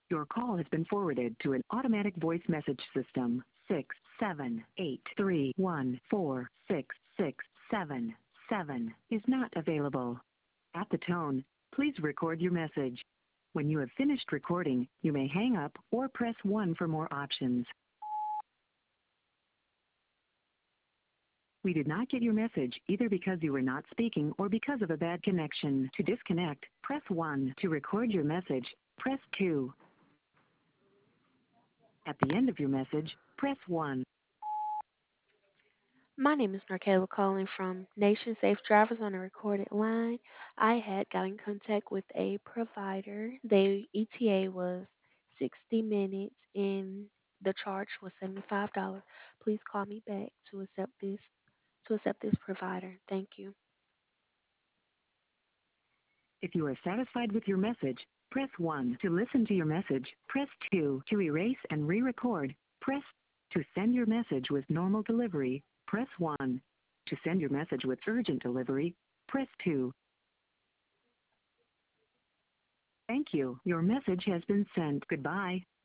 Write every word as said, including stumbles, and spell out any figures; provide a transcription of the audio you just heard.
Your call has been forwarded to an automatic voice message system. Six seven eight three one four six six seven seven is not available. At the tone, please record your message. When you have finished recording, you may hang up or press one for more options. We did not get your message either because you were not speaking or because of a bad connection. To disconnect, press one. To record your message, press two. At the end of your message, press one. My name is Narkayla calling from Nation Safe Drivers on a recorded line. I had got in contact with a provider. The E T A was sixty minutes and the charge was seventy-five dollars. Please call me back to accept this to accept this provider. Thank you. If you are satisfied with your message, press one. To listen to your message, press two. To erase and re-record, press to send your message with normal delivery, press one. To send your message with urgent delivery, press two. Thank you. Your message has been sent. Goodbye.